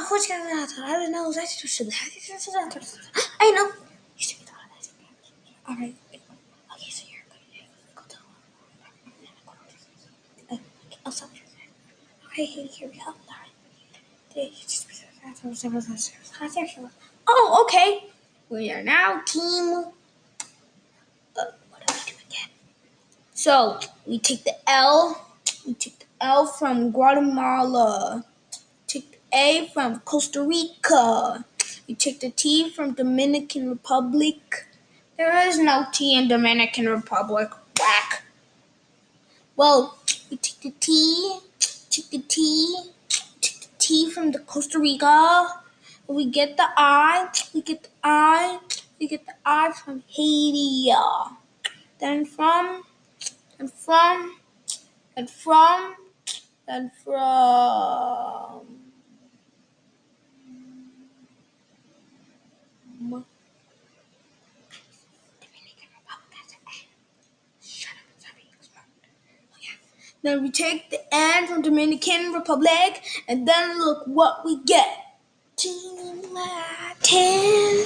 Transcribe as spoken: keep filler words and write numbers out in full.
which I don't know. I know. All right. Okay, so you're go to. I'll stop you. Okay, here we go. All right. Oh, okay. We are now team. Uh, what do we do again? So we take the L. We take the L from Guatemala. Take the A from Costa Rica. We take the T from Dominican Republic. There is no T in Dominican Republic. Whack. Well, we take the T. Take the T. Take the T from the Costa Rica. We get the I. We get the I. We get the I from Haiti. Then from, and from, and from, and from. Then we take the N from Dominican Republic, and then look what we get. Team Latin.